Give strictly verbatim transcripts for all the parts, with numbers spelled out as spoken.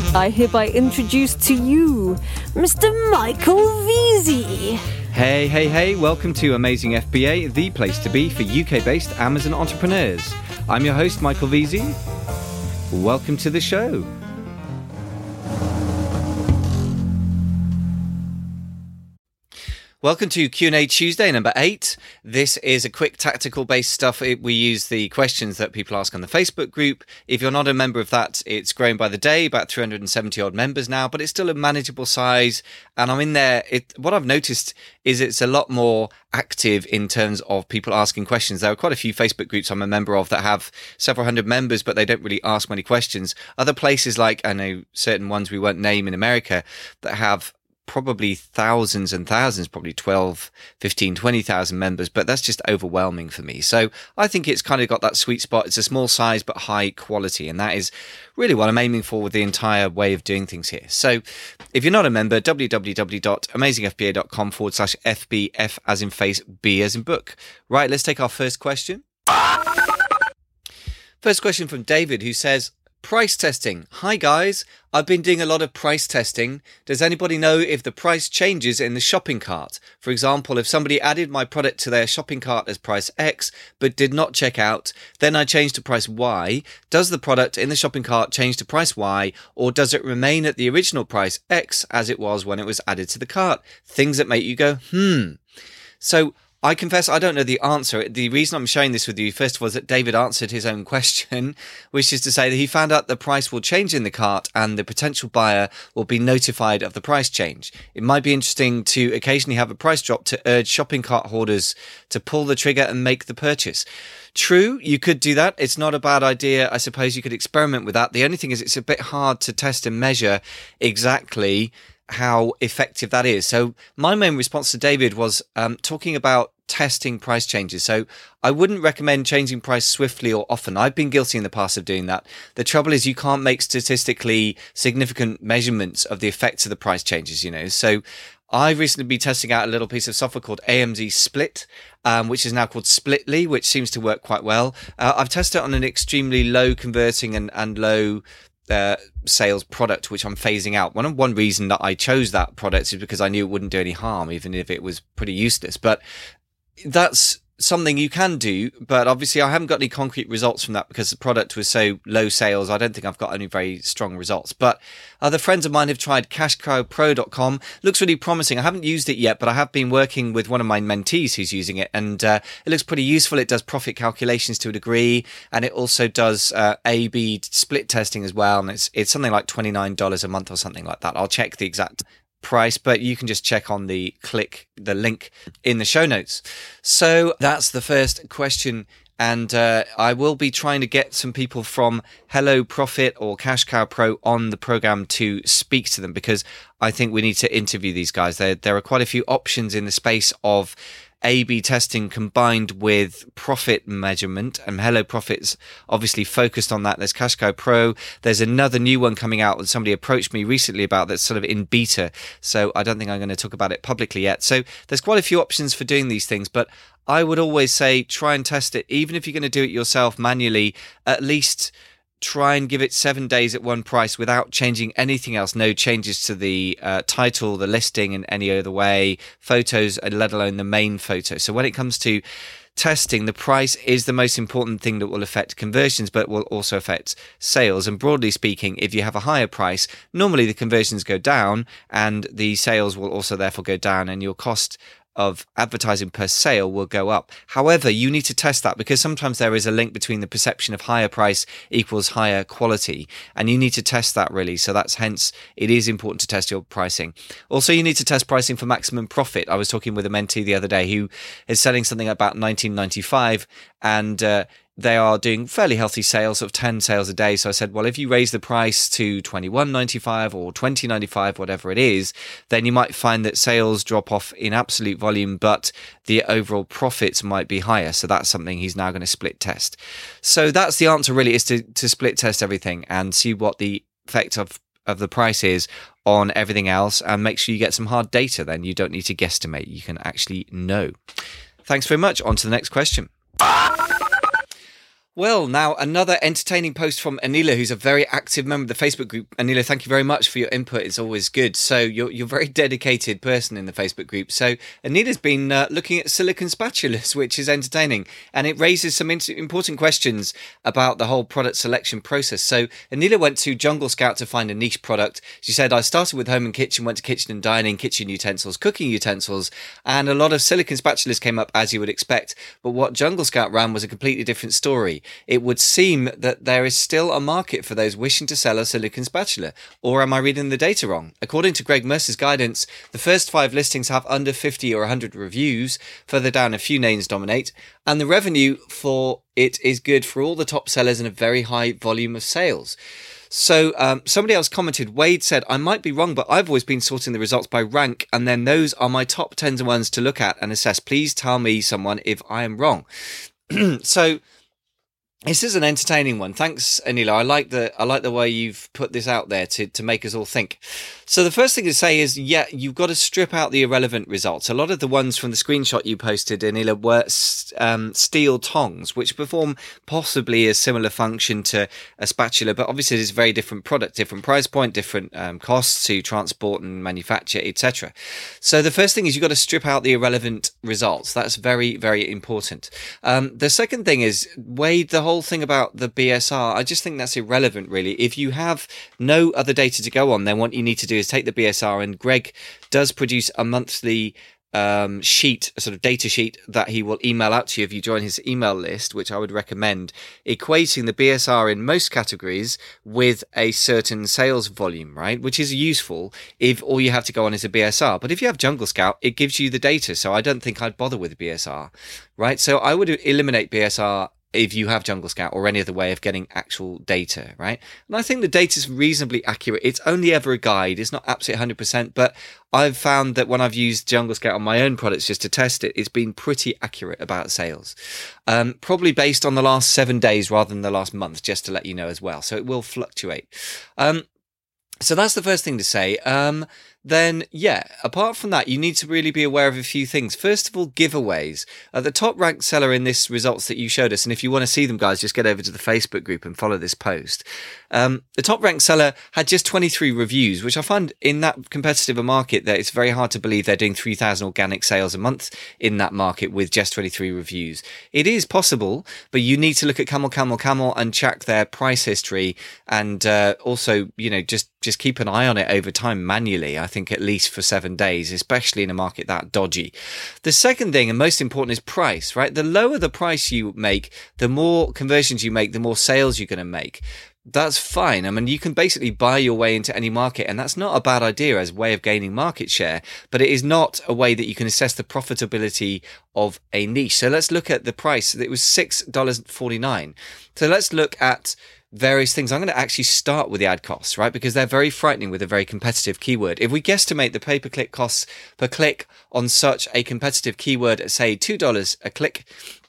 I hereby introduce to you Mister Michael Veazey. Hey, hey, hey, welcome to Amazing F B A, the place to be for U K-based Amazon entrepreneurs. I'm your host, Michael Veazey. Welcome to the show. Welcome to Q and A Tuesday number eight. This is a quick tactical based stuff. It, we use the questions that people ask on the Facebook group. If you're not a member of that, it's grown by the day, about three hundred seventy odd members now, but it's still a manageable size. And I'm in there. It, what I've noticed is it's a lot more active in terms of people asking questions. There are quite a few Facebook groups I'm a member of that have several hundred members, but they don't really ask many questions. Other places, like I know certain ones we won't name in America, that have probably thousands and thousands, probably twelve, fifteen, twenty thousand members, but that's just overwhelming for me. So I think it's kind of got that sweet spot. It's a small size, but high quality. And that is really what I'm aiming for with the entire way of doing things here. So if you're not a member, www.amazingfba.com forward slash FBF as in face, B as in book. Right, let's take our first question. First question from David, who says, price testing. Hi guys, I've been doing a lot of price testing. Does anybody know if the price changes in the shopping cart? For example, if somebody added my product to their shopping cart as price X, but did not check out, then I changed to price Y. Does the product in the shopping cart change to price Y, or does it remain at the original price X as it was when it was added to the cart? Things that make you go, hmm. So I confess I don't know the answer. The reason I'm sharing this with you, first of all, is that David answered his own question, which is to say that he found out the price will change in the cart and the potential buyer will be notified of the price change. It might be interesting to occasionally have a price drop to urge shopping cart holders to pull the trigger and make the purchase. True, you could do that. It's not a bad idea. I suppose you could experiment with that. The only thing is it's a bit hard to test and measure exactly how effective that is. So my main response to David was um, talking about testing price changes. So I wouldn't recommend changing price swiftly or often. I've been guilty in the past of doing that. The trouble is you can't make statistically significant measurements of the effects of the price changes, you know. So I've recently been testing out a little piece of software called A M Z Split, um, which is now called Splitly, which seems to work quite well. Uh, I've tested it on an extremely low converting and, and low Uh, sales product, which I'm phasing out. One one reason that I chose that product is because I knew it wouldn't do any harm, even if it was pretty useless. But that's something you can do. But obviously, I haven't got any concrete results from that because the product was so low sales. I don't think I've got any very strong results. But other friends of mine have tried cash cow pro dot com. Looks really promising. I haven't used it yet, but I have been working with one of my mentees who's using it, and uh, it looks pretty useful. It does profit calculations to a degree, and it also does uh, A B split testing as well. And it's it's something like twenty-nine dollars a month or something like that. I'll check the exact price, but you can just check on the click the link in the show notes. So that's the first question. And uh, I will be trying to get some people from Hello Profit or Cash Cow Pro on the program to speak to them, because I think we need to interview these guys. There, there are quite a few options in the space of A B testing combined with profit measurement, and Hello Profit's obviously focused on that. There's Cash Cow Pro. There's another new one coming out that somebody approached me recently about that's sort of in beta. So I don't think I'm going to talk about it publicly yet. So there's quite a few options for doing these things, but I would always say try and test it. Even if you're going to do it yourself manually, at least try and give it seven days at one price without changing anything else. No changes to the uh, title, the listing in any other way, photos, let alone the main photo. So when it comes to testing, the price is the most important thing that will affect conversions, but will also affect sales. And broadly speaking, if you have a higher price, normally the conversions go down and the sales will also therefore go down, and your cost of advertising per sale will go up. However, you need to test that, because sometimes there is a link between the perception of higher price equals higher quality, and you need to test that really. So that's hence it is important to test your pricing. Also, you need to test pricing for maximum profit. I was talking with a mentee the other day who is selling something about nineteen ninety-five, and uh, they are doing fairly healthy sales of ten sales a day. So I said, well, if you raise the price to twenty-one ninety-five or twenty ninety-five, whatever it is, then you might find that sales drop off in absolute volume, but the overall profits might be higher. So that's something he's now going to split test. So that's the answer really, is to, to split test everything and see what the effect of, of the price is on everything else, and make sure you get some hard data. Then you don't need to guesstimate. You can actually know. Thanks very much. On to the next question. Well, now another entertaining post from Anila, who's a very active member of the Facebook group. Anila, thank you very much for your input. It's always good. So you're you're a very dedicated person in the Facebook group. So Anila's been uh, looking at silicon spatulas, which is entertaining, and it raises some in- important questions about the whole product selection process. So Anila went to Jungle Scout to find a niche product. She said, I started with home and kitchen, went to kitchen and dining, kitchen utensils, cooking utensils, and a lot of silicon spatulas came up, as you would expect. But what Jungle Scout ran was a completely different story. It would seem that there is still a market for those wishing to sell a silicon spatula. Or am I reading the data wrong? According to Greg Mercer's guidance, the first five listings have under fifty or one hundred reviews. Further down, a few names dominate. And the revenue for it is good for all the top sellers and a very high volume of sales. So um, somebody else commented, Wade said, I might be wrong, but I've always been sorting the results by rank, and then those are my top tens ones to look at and assess. Please tell me, someone, if I am wrong. So this is an entertaining one. Thanks, Anila. I like the I like the way you've put this out there to, to make us all think. So the first thing to say is, yeah, you've got to strip out the irrelevant results. A lot of the ones from the screenshot you posted, Anila, were um, steel tongs, which perform possibly a similar function to a spatula, but obviously it's a very different product, different price point, different um, costs to transport and manufacture, et cetera. So the first thing is you've got to strip out the irrelevant results. That's very, very important. Um, the second thing is, Wade, the whole thing about the B S R, I just think that's irrelevant, really. If you have no other data to go on, then what you need to do is take the B S R, and Greg does produce a monthly um, sheet, a sort of data sheet that he will email out to you if you join his email list, which I would recommend, equating the B S R in most categories with a certain sales volume, right? Which is useful if all you have to go on is a B S R. But if you have Jungle Scout, it gives you the data. So I don't think I'd bother with B S R, right? So I would eliminate B S R if you have Jungle Scout or any other way of getting actual data, right? And I think the data is reasonably accurate. It's only ever a guide. It's not absolutely one hundred percent, but I've found that when I've used Jungle Scout on my own products just to test it, it's been pretty accurate about sales. Um, probably based on the last seven days rather than the last month, just to let you know as well. So it will fluctuate. Um, so that's the first thing to say. Um, Then, yeah, apart from that, you need to really be aware of a few things. First of all, giveaways. Uh, the top ranked seller in this results that you showed us, and if you want to see them, guys, just get over to the Facebook group and follow this post. Um, the top ranked seller had just twenty-three reviews, which I find in that competitive a market that it's very hard to believe they're doing three thousand organic sales a month in that market with just twenty-three reviews. It is possible, but you need to look at Camel, Camel, Camel and check their price history, and uh, also, you know, just just keep an eye on it over time manually. I think at least for seven days, especially in a market that dodgy. The second thing, and most important, is price, right? The lower the price you make, the more conversions you make, the more sales you're going to make. That's fine. I mean, you can basically buy your way into any market, and that's not a bad idea as a way of gaining market share, but it is not a way that you can assess the profitability of a niche. So let's look at the price. It was six dollars and forty-nine cents. So let's look at various things. I'm going to actually start with the ad costs, right? Because they're very frightening with a very competitive keyword. If we guesstimate the pay-per-click costs per click on such a competitive keyword at, say, two dollars a click,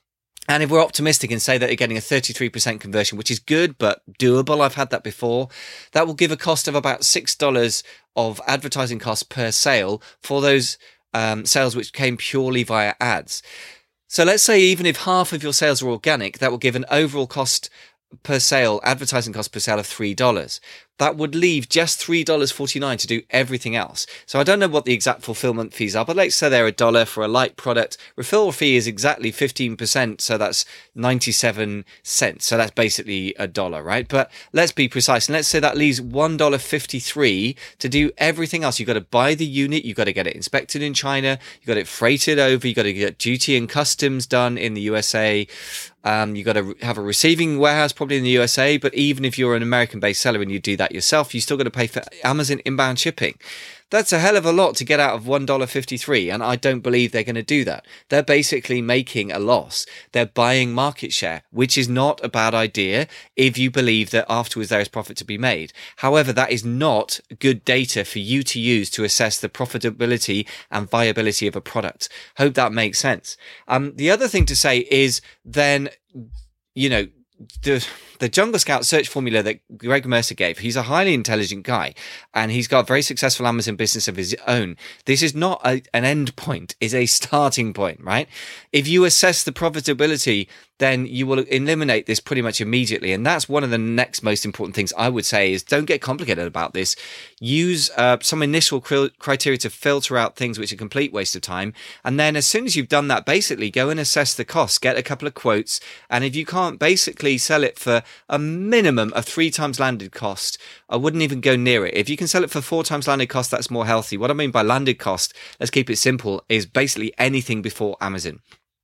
and if we're optimistic and say that you're getting a thirty-three percent conversion, which is good, but doable, I've had that before, that will give a cost of about six dollars of advertising costs per sale for those um, sales which came purely via ads. So let's say even if half of your sales are organic, that will give an overall cost per sale, advertising cost per sale of three dollars. That would leave just three dollars and forty-nine cents to do everything else. So I don't know what the exact fulfillment fees are, but let's say they're a dollar for a light product. Referral fee is exactly fifteen percent, so that's ninety-seven cents. So that's basically a dollar, right? But let's be precise, and let's say that leaves one dollar and fifty-three cents to do everything else. You've got to buy the unit, you've got to get it inspected in China, you've got it freighted over, you've got to get duty and customs done in the U S A. Um, you've got to have a receiving warehouse probably in the U S A, but even if you're an American-based seller and you do that yourself, you still got to pay for Amazon inbound shipping. That's a hell of a lot to get out of one dollar and fifty-three cents, and I don't believe they're going to do that. They're basically making a loss. They're buying market share, which is not a bad idea if you believe that afterwards there is profit to be made. However, that is not good data for you to use to assess the profitability and viability of a product. Hope that makes sense. Um, the other thing to say is then, you know, the the Jungle Scout search formula that Greg Mercer gave, he's a highly intelligent guy and he's got a very successful Amazon business of his own. This is not a, an end point, it's a starting point, right? If you assess the profitability then you will eliminate this pretty much immediately. And that's one of the next most important things I would say is don't get complicated about this. Use uh, some initial cr- criteria to filter out things which are complete waste of time. And then as soon as you've done that, basically go and assess the cost, get a couple of quotes. And if you can't basically sell it for a minimum of three times landed cost, I wouldn't even go near it. If you can sell it for four times landed cost, that's more healthy. What I mean by landed cost, let's keep it simple, is basically anything before Amazon.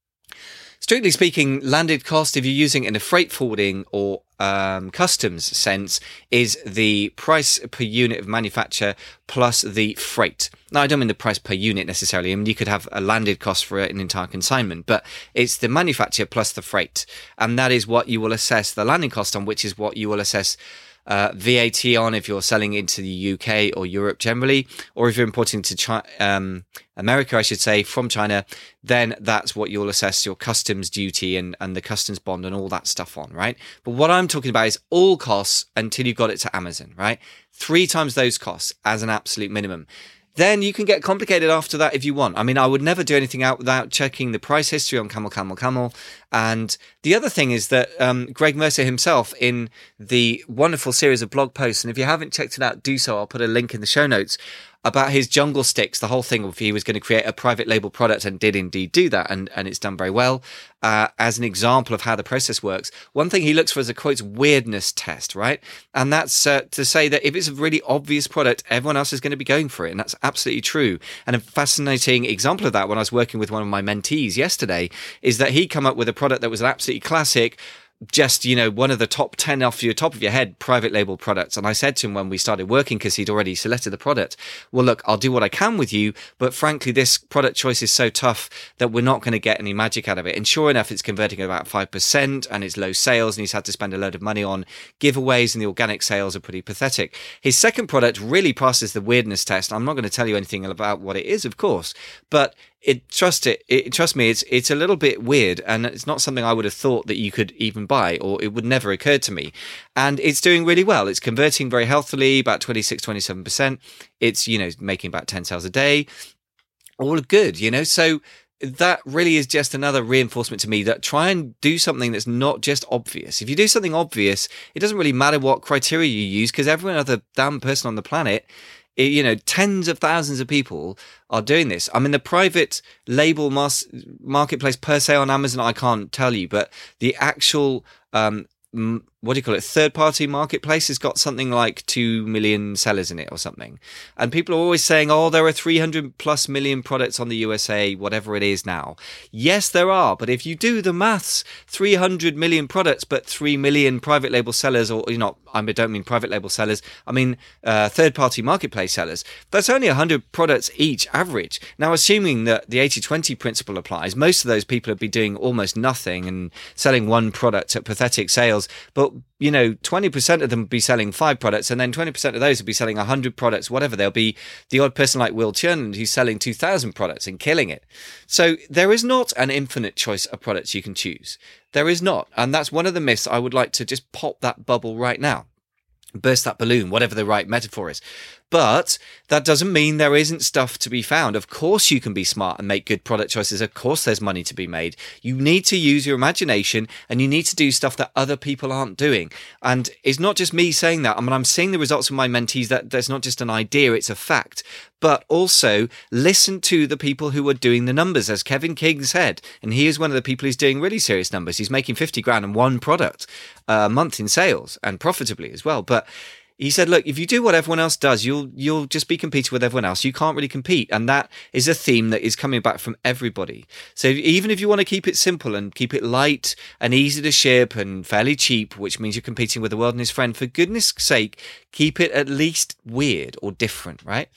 Strictly speaking, landed cost, if you're using it in a freight forwarding or um, customs sense, is the price per unit of manufacture plus the freight. Now, I don't mean the price per unit necessarily. I mean, you could have a landed cost for an entire consignment, but it's the manufacture plus the freight. And that is what you will assess the landing cost on, which is what you will assess Uh, V A T on if you're selling into the U K or Europe generally, or if you're importing to China, um, America, I should say, from China, then that's what you'll assess your customs duty and, and the customs bond and all that stuff on, right? But what I'm talking about is all costs until you've got it to Amazon, right? Three times those costs as an absolute minimum. Then you can get complicated after that if you want. I mean, I would never do anything out without checking the price history on Camel, Camel, Camel. And the other thing is that um, Greg Mercer himself, in the wonderful series of blog posts, and if you haven't checked it out, do so. I'll put a link in the show notes, about his jungle sticks, the whole thing of he was going to create a private label product and did indeed do that. And, and it's done very well. Uh, as an example of how the process works, one thing he looks for is a quotes weirdness test, right? And that's uh, to say that if it's a really obvious product, everyone else is going to be going for it. And that's absolutely true. And a fascinating example of that when I was working with one of my mentees yesterday is that he come up with a product that was an absolutely classic, just, you know, one of the top ten off your top of your head private label products. And I said to him when we started working, because he'd already selected the product, well, look, I'll do what I can with you, but frankly, this product choice is so tough that we're not going to get any magic out of it. And sure enough, it's converting at about five percent and it's low sales and he's had to spend a load of money on giveaways and the organic sales are pretty pathetic. His second product really passes the weirdness test. I'm not going to tell you anything about what it is, of course, but It trust it, it. Trust me, it's it's a little bit weird, and it's not something I would have thought that you could even buy, or it would never occur to me. And it's doing really well. It's converting very healthily, about twenty-six, twenty-seven percent. It's, you know, making about ten sales a day. All good, you know. So that really is just another reinforcement to me that try and do something that's not just obvious. If you do something obvious, it doesn't really matter what criteria you use, because every other damn person on the planet, you know, tens of thousands of people are doing this. I mean, the private label mas- marketplace per se on Amazon, I can't tell you, but the actual, um, m- what do you call it, third-party marketplace has got something like two million sellers in it or something. And people are always saying, oh, there are three hundred plus million products on the U S A, whatever it is now. Yes, there are. But if you do the maths, three hundred million products, but three million private label sellers, or, you know, I don't mean private label sellers, I mean uh, third-party marketplace sellers. That's only one hundred products each average. Now, assuming that the eighty twenty principle applies, most of those people would be doing almost nothing and selling one product at pathetic sales. But, you know, twenty percent of them would be selling five products, and then twenty percent of those would be selling one hundred products, whatever. There'll be the odd person like Will Churland who's selling two thousand products and killing it. So there is not an infinite choice of products you can choose. There is not. And that's one of the myths. I would like to just pop that bubble right now. Burst that balloon, whatever the right metaphor is. But that doesn't mean there isn't stuff to be found. Of course you can be smart and make good product choices. Of course there's money to be made. You need to use your imagination, and you need to do stuff that other people aren't doing. And it's not just me saying that. I mean, I'm seeing the results of my mentees that there's not just an idea, it's a fact. But also listen to the people who are doing the numbers, as Kevin King said. And he is one of the people who's doing really serious numbers. He's making fifty grand on one product a month in sales, and profitably as well. But he said, look, if you do what everyone else does, you'll you'll just be competing with everyone else. You can't really compete. And that is a theme that is coming back from everybody. So even if you want to keep it simple and keep it light and easy to ship and fairly cheap, which means you're competing with the world and his friend, for goodness sake, keep it at least weird or different, right?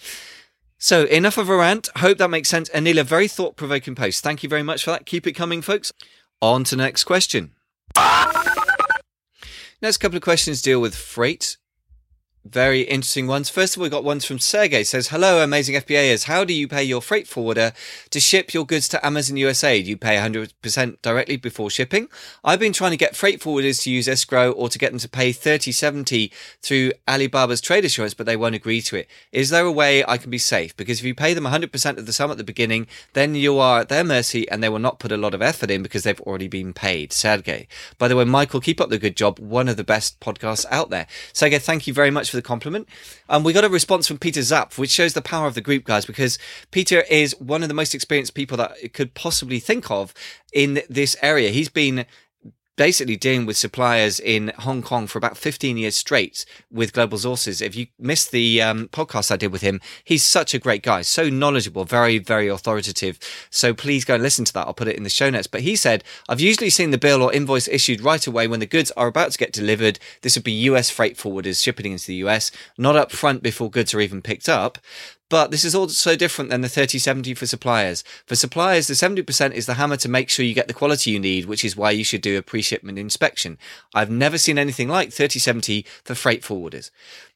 So enough of a rant. Hope that makes sense. Anil, a very thought-provoking post. Thank you very much for that. Keep it coming, folks. On to the next question. Next couple of questions deal with freight. very interesting ones. First of all, we got ones from Sergey. Says, hello, amazing F B Aers. How do you pay your freight forwarder to ship your goods to Amazon U S A? Do you pay one hundred percent directly before shipping? I've been trying to get freight forwarders to use escrow or to get them to pay thirty seventy through Alibaba's trade assurance, but they won't agree to it. Is there a way I can be safe? Because if you pay them one hundred percent of the sum at the beginning, then you are at their mercy and they will not put a lot of effort in because they've already been paid. Sergey. By the way, Michael, keep up the good job. One of the best podcasts out there. Sergey, thank you very much for the compliment. Um, we got a response from Peter Zapf, which shows the power of the group, guys, because Peter is one of the most experienced people that I could possibly think of in this area. He's been basically dealing with suppliers in Hong Kong for about fifteen years straight with Global Sources. If you missed the um, podcast I did with him, he's such a great guy, so knowledgeable, very, very authoritative. So please go and listen to that. I'll put it in the show notes. But he said, I've usually seen the bill or invoice issued right away when the goods are about to get delivered. This would be U S freight forwarders shipping into the U S, not up front before goods are even picked up. But this is also different than the thirty seventy for suppliers. For suppliers, the seventy percent is the hammer to make sure you get the quality you need, which is why you should do a pre-shipment inspection. I've never seen anything like thirty seventy for freight forwarders.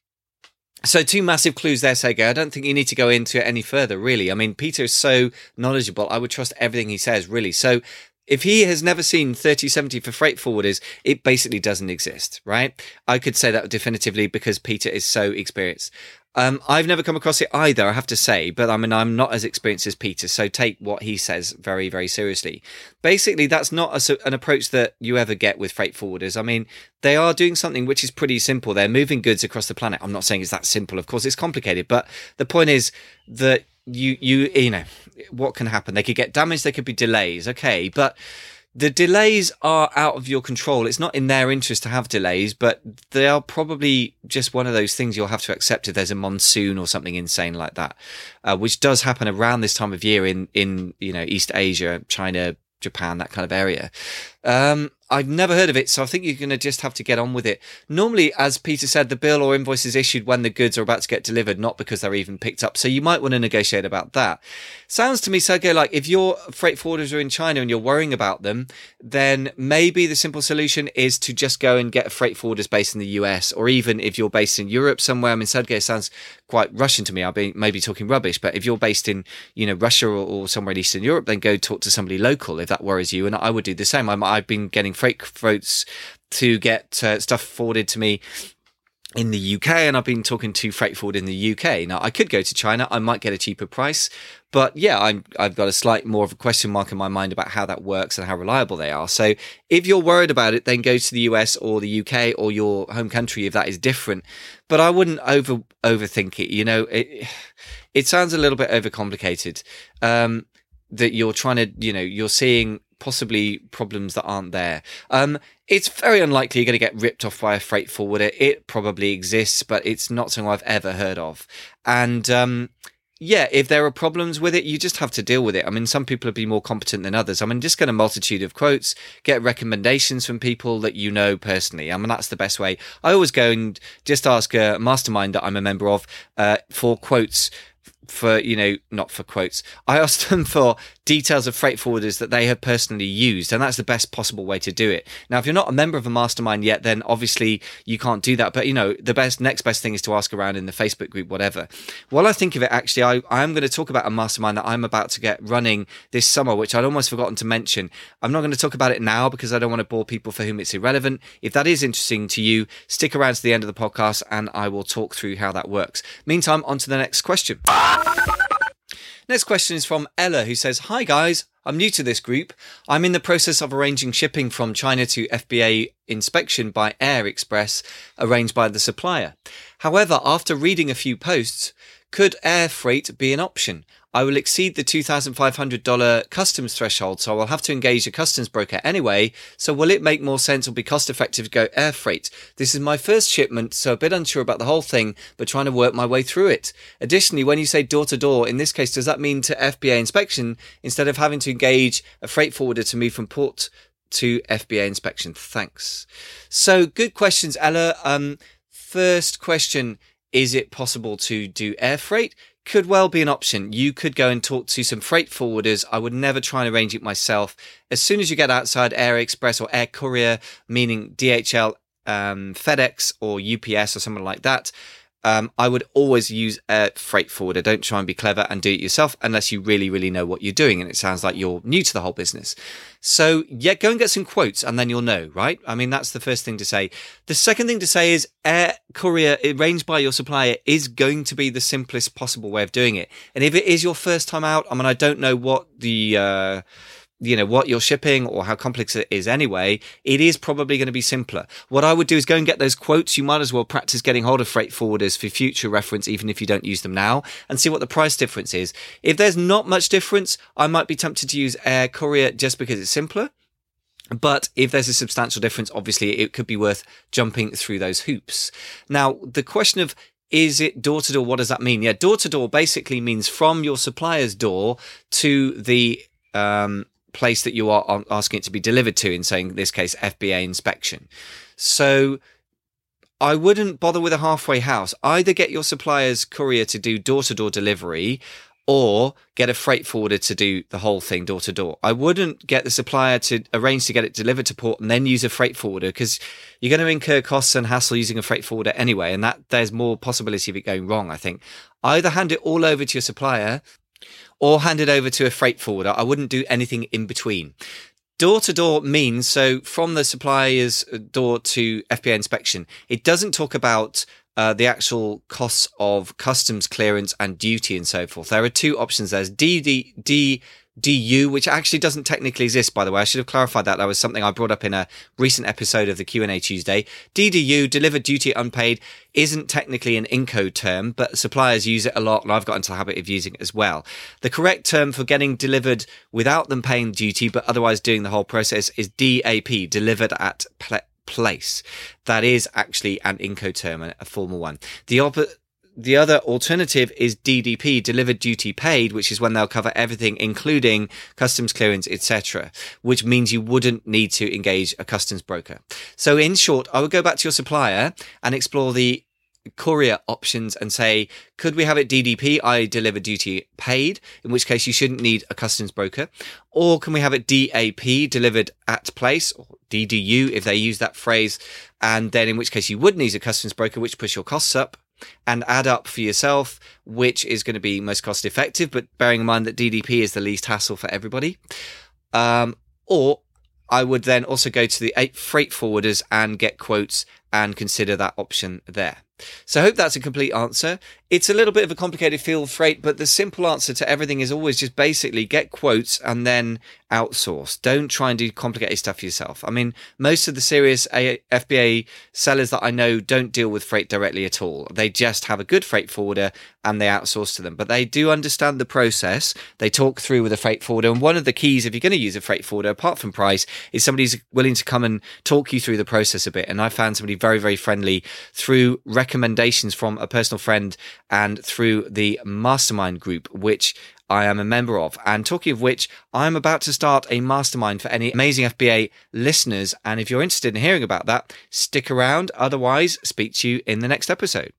So two massive clues there, Sergey. I don't think you need to go into it any further, really. I mean, Peter is so knowledgeable. I would trust everything he says, really. So if he has never seen thirty seventy for freight forwarders, it basically doesn't exist, right? I could say that definitively because Peter is so experienced. Um, I've never come across it either, I have to say, but I mean, I'm not as experienced as Peter, so take what he says very, very seriously. Basically, that's not a, an approach that you ever get with freight forwarders. I mean, they are doing something which is pretty simple. They're moving goods across the planet. I'm not saying it's that simple. Of course, it's complicated, but the point is that you, you, you know, what can happen? They could get damaged. There could be delays. Okay. But the delays are out of your control. It's not in their interest to have delays, but they are probably just one of those things you'll have to accept if there's a monsoon or something insane like that, uh, which does happen around this time of year in, in, you know, East Asia, China, Japan, that kind of area. Um, I've never heard of it, so I think you're going to just have to get on with it. Normally, as Peter said, the bill or invoice is issued when the goods are about to get delivered, not because they're even picked up. So you might want to negotiate about that. Sounds to me, Sergey, like if your freight forwarders are in China and you're worrying about them, then maybe the simple solution is to just go and get a freight forwarders based in the U S, or even if you're based in Europe somewhere. I mean, Sergey sounds quite Russian to me. I'll be maybe talking rubbish, but if you're based in, you know, Russia or, or somewhere in Eastern Europe, then go talk to somebody local if that worries you. And I would do the same. I'm, I've been getting freight quotes to get uh, stuff forwarded to me in the U K, and I've been talking to freight forward in the U K. Now, I could go to China. I might get a cheaper price, but yeah, I'm, I've got a slight more of a question mark in my mind about how that works and how reliable they are. So if you're worried about it, then go to the U S or the U K or your home country if that is different. But I wouldn't over overthink it. You know, it, it sounds a little bit overcomplicated, um, that you're trying to, you know, you're seeing possibly problems that aren't there. Um, it's very unlikely you're going to get ripped off by a freight forwarder. It probably exists, but it's not something I've ever heard of. And um, yeah, if there are problems with it, you just have to deal with it. I mean, some people will be more competent than others. I mean, just get a multitude of quotes, get recommendations from people that you know personally. I mean, that's the best way. I always go and just ask a mastermind that I'm a member of uh, for quotes for, you know, not for quotes. I asked them for details of freight forwarders that they have personally used, and that's the best possible way to do it. Now, if you're not a member of a mastermind yet, then obviously you can't do that. But, you know, the best next best thing is to ask around in the Facebook group, whatever. While I think of it, actually, I, I am going to talk about a mastermind that I'm about to get running this summer, which I'd almost forgotten to mention. I'm not going to talk about it now because I don't want to bore people for whom it's irrelevant. If that is interesting to you, stick around to the end of the podcast and I will talk through how that works. Meantime, on to the next question. Next question is from Ella, who says, "Hi guys, I'm new to this group. I'm in the process of arranging shipping from China to F B A inspection by Air Express, arranged by the supplier. However, after reading a few posts, could air freight be an option? I will exceed the two thousand five hundred dollars customs threshold, so I'll have to engage a customs broker anyway. So will it make more sense or be cost effective to go air freight? This is my first shipment, so a bit unsure about the whole thing, but trying to work my way through it. Additionally, when you say door to door, in this case, does that mean to F B A inspection instead of having to engage a freight forwarder to move from port to F B A inspection? Thanks." So good questions, Ella. Um, first question, is it possible to do air freight? Could well be an option. You could go and talk to some freight forwarders. I would never try and arrange it myself. As soon as you get outside Air Express or Air Courier, meaning D H L, um, FedEx or U P S or something like that, um, I would always use a freight forwarder. Don't try and be clever and do it yourself unless you really, really know what you're doing. And it sounds like you're new to the whole business. So yeah, go and get some quotes and then you'll know, right? I mean, that's the first thing to say. The second thing to say is air courier arranged by your supplier is going to be the simplest possible way of doing it. And if it is your first time out, I mean, I don't know what the, uh, you know, what you're shipping or how complex it is anyway, it is probably going to be simpler. What I would do is go and get those quotes. You might as well practice getting hold of freight forwarders for future reference, even if you don't use them now, and see what the price difference is. If there's not much difference, I might be tempted to use air courier just because it's simpler. But if there's a substantial difference, obviously it could be worth jumping through those hoops. Now, the question of is it door to door? What does that mean? Yeah, door to door basically means from your supplier's door to the, um, place that you are asking it to be delivered to, in saying in this case F B A inspection. So I wouldn't bother with a halfway house. Either get your supplier's courier to do door-to-door delivery or get a freight forwarder to do the whole thing door to door. I wouldn't get the supplier to arrange to get it delivered to port and then use a freight forwarder, because you're going to incur costs and hassle using a freight forwarder anyway, and that there's more possibility of it going wrong, I think. Either hand it all over to your supplier or hand it over to a freight forwarder. I wouldn't do anything in between. Door to door means, so from the supplier's door to F B A inspection, it doesn't talk about uh, the actual costs of customs clearance and duty and so forth. There are two options. There's D D D. D U, which actually doesn't technically exist, by the way. I should have clarified that. That was something I brought up in a recent episode of the Q and A Tuesday. D D U, delivered duty unpaid, isn't technically an Inco term, but suppliers use it a lot, and I've got into the habit of using it as well. The correct term for getting delivered without them paying duty, but otherwise doing the whole process, is D A P, delivered at pl- place. That is actually an Inco term, a formal one. The opposite. The other alternative is D D P, delivered duty paid, which is when they'll cover everything, including customs clearance, et cetera, which means you wouldn't need to engage a customs broker. So in short, I would go back to your supplier and explore the courier options and say, could we have it D D P, that is delivered duty paid, in which case you shouldn't need a customs broker? Or can we have it D A P, delivered at place, or D D U if they use that phrase, and then in which case you would need a customs broker, which push your costs up, and add up for yourself which is going to be most cost effective, but bearing in mind that D D P is the least hassle for everybody. Um, or I would then also go to the eight freight forwarders and get quotes and consider that option there. So I hope that's a complete answer. It's a little bit of a complicated field of freight, but the simple answer to everything is always just basically get quotes and then outsource. Don't try and do complicated stuff yourself. I mean, most of the serious F B A sellers that I know don't deal with freight directly at all. They just have a good freight forwarder and they outsource to them. But they do understand the process. They talk through with a freight forwarder. And one of the keys, if you're going to use a freight forwarder, apart from price, is somebody who's willing to come and talk you through the process a bit. And I found somebody very, very friendly through recommendations from a personal friend and through the mastermind group, which I am a member of. And talking of which, I'm about to start a mastermind for any Amazing F B A listeners. And if you're interested in hearing about that, stick around. Otherwise, speak to you in the next episode.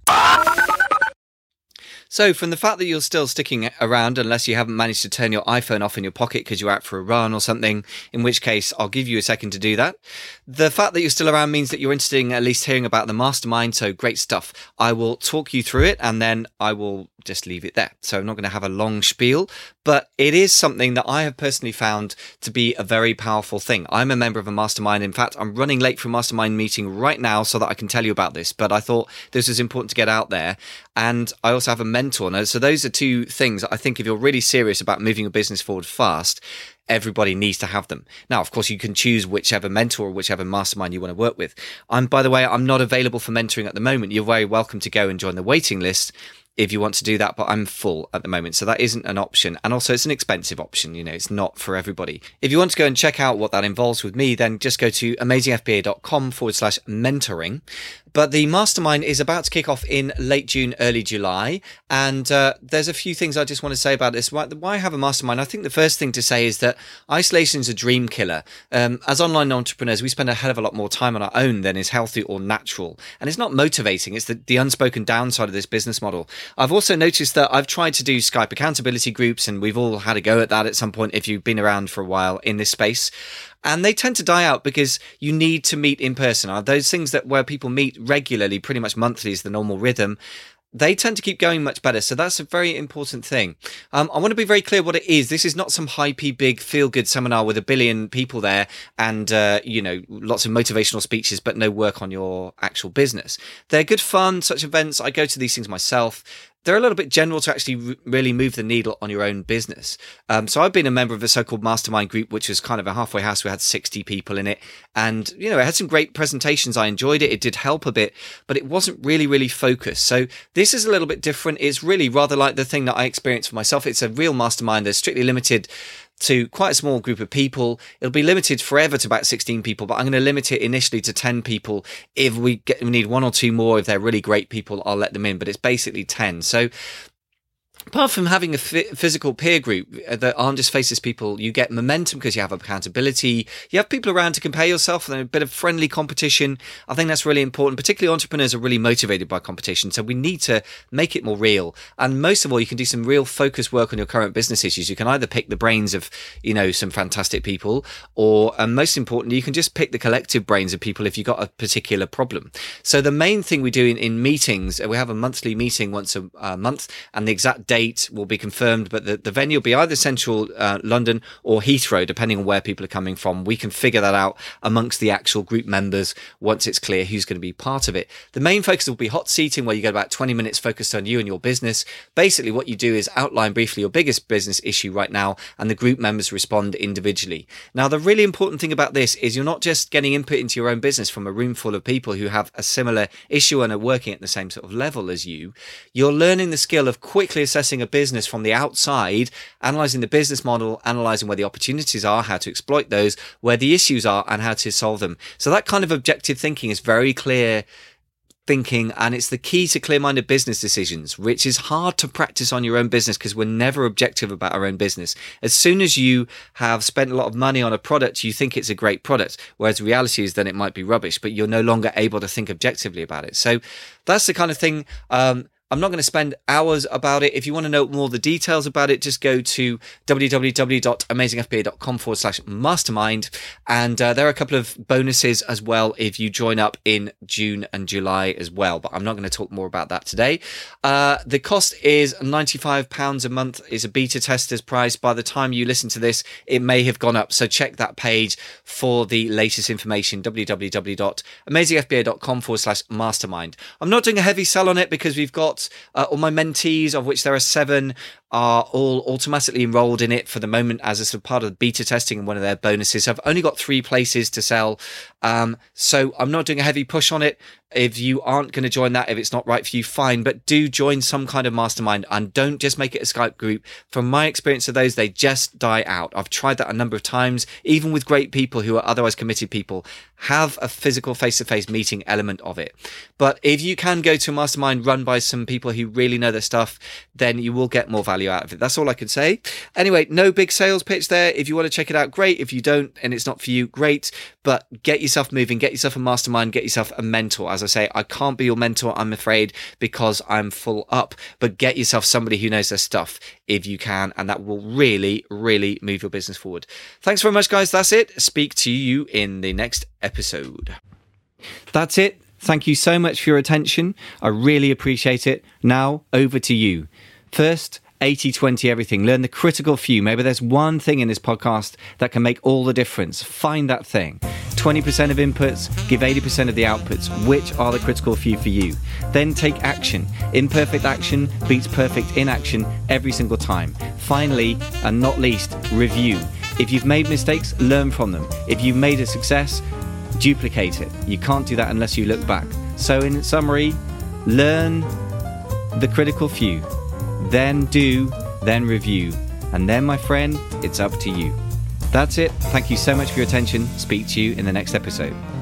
So from the fact that you're still sticking around, unless you haven't managed to turn your iPhone off in your pocket because you're out for a run or something, in which case I'll give you a second to do that. The fact that you're still around means that you're interested in at least hearing about the mastermind. So great stuff. I will talk you through it and then I will just leave it there. So I'm not going to have a long spiel, but it is something that I have personally found to be a very powerful thing. I'm a member of a mastermind. In fact, I'm running late for a mastermind meeting right now so that I can tell you about this, but I thought this was important to get out there. And I also have a mentor. Now, so those are two things that I think if you're really serious about moving your business forward fast, everybody needs to have them. Now, of course, you can choose whichever mentor or whichever mastermind you want to work with. I'm, by the way, I'm not available for mentoring at the moment. You're very welcome to go and join the waiting list if you want to do that, but I'm full at the moment, so that isn't an option. And also it's an expensive option, you know, it's not for everybody. If you want to go and check out what that involves with me, then just go to amazingfba.com forward slash mentoring. But the mastermind is about to kick off in late June, early July. And uh, there's a few things I just want to say about this. Why, why have a mastermind? I think the first thing to say is that isolation is a dream killer. Um, as online entrepreneurs, we spend a hell of a lot more time on our own than is healthy or natural. And it's not motivating. It's the, the unspoken downside of this business model. I've also noticed that I've tried to do Skype accountability groups, and we've all had a go at that at some point if you've been around for a while in this space. And they tend to die out because you need to meet in person. Are those things that where people meet regularly, pretty much monthly is the normal rhythm, they tend to keep going much better. So that's a very important thing. Um, I want to be very clear what it is. This is not some hypey, big, feel-good seminar with a billion people there and, uh, you know, lots of motivational speeches, but no work on your actual business. They're good fun, such events. I go to these things myself. They're a little bit general to actually r- really move the needle on your own business. Um, so I've been a member of a so-called mastermind group, which was kind of a halfway house. We had sixty people in it. And, you know, it had some great presentations. I enjoyed it. It did help a bit, but it wasn't really, really focused. So this is a little bit different. It's really rather like the thing that I experienced for myself. It's a real mastermind. They're strictly limited to quite a small group of people. It'll be limited forever to about sixteen people, but I'm going to limit it initially to ten people. If we get, we need one or two more, if they're really great people, I'll let them in, but it's basically ten. So apart from having a f- physical peer group that aren't just faceless people, you get momentum because you have accountability. You have people around to compare yourself and a bit of friendly competition. I think that's really important. Particularly entrepreneurs are really motivated by competition. So we need to make it more real. And most of all, you can do some real focused work on your current business issues. You can either pick the brains of, you know, some fantastic people, or and most importantly, you can just pick the collective brains of people if you've got a particular problem. So the main thing we do in, in meetings, we have a monthly meeting once a, a month, and the exact date will be confirmed, but the, the venue will be either central uh, London or Heathrow, depending on where people are coming from. We can figure that out amongst the actual group members once it's clear who's going to be part of it. The main focus will be hot seating, where you get about twenty minutes focused on you and your business. Basically, what you do is outline briefly your biggest business issue right now, and the group members respond individually. Now, the really important thing about this is you're not just getting input into your own business from a room full of people who have a similar issue and are working at the same sort of level as you. You're learning the skill of quickly assessing a business from the outside, analyzing the business model, analyzing where the opportunities are, how to exploit those, where the issues are, and how to solve them. So that kind of objective thinking is very clear thinking, and it's the key to clear-minded business decisions, which is hard to practice on your own business because we're never objective about our own business. As soon as you have spent a lot of money on a product, you think it's a great product, whereas the reality is then it might be rubbish, but you're no longer able to think objectively about it. So that's the kind of thing. Um, I'm not going to spend hours about it. If you want to know more of the details about it, just go to www.amazingfba.com forward slash mastermind. And uh, there are a couple of bonuses as well if you join up in June and July as well. But I'm not going to talk more about that today. Uh, the cost is ninety-five pounds a month, is a beta tester's price. By the time you listen to this, it may have gone up. So check that page for the latest information, www.amazingfba.com forward slash mastermind. I'm not doing a heavy sell on it because we've got Uh, all my mentees, of which there are seven, are all automatically enrolled in it for the moment as a sort of part of the beta testing and one of their bonuses. I've only got three places to sell. Um, so I'm not doing a heavy push on it. If you aren't going to join that, if it's not right for you, fine. But do join some kind of mastermind and don't just make it a Skype group. From my experience of those, they just die out. I've tried that a number of times, even with great people who are otherwise committed people. Have a physical face-to-face meeting element of it. But if you can go to a mastermind run by some people who really know their stuff, then you will get more value out of it. That's all I can say. Anyway, no big sales pitch there. If you want to check it out, great. If you don't and it's not for you, great. But get yourself moving, get yourself a mastermind, get yourself a mentor. As I say, I can't be your mentor, I'm afraid, because I'm full up. But get yourself somebody who knows their stuff if you can, and that will really, really move your business forward. Thanks very much, guys. That's it. Speak to you in the next episode. That's it. Thank you so much for your attention. I really appreciate it. Now, over to you. First, eighty twenty everything. Learn the critical few. Maybe there's one thing in this podcast that can make all the difference. Find that thing. twenty percent of inputs, give eighty percent of the outputs. Which are the critical few for you? Then take action. Imperfect action beats perfect inaction every single time. Finally, and not least, review. If you've made mistakes, learn from them. If you've made a success, duplicate it. You can't do that unless you look back. So in summary, learn the critical few, then do, then review. And then, my friend, it's up to you. That's it. Thank you so much for your attention. Speak to you in the next episode.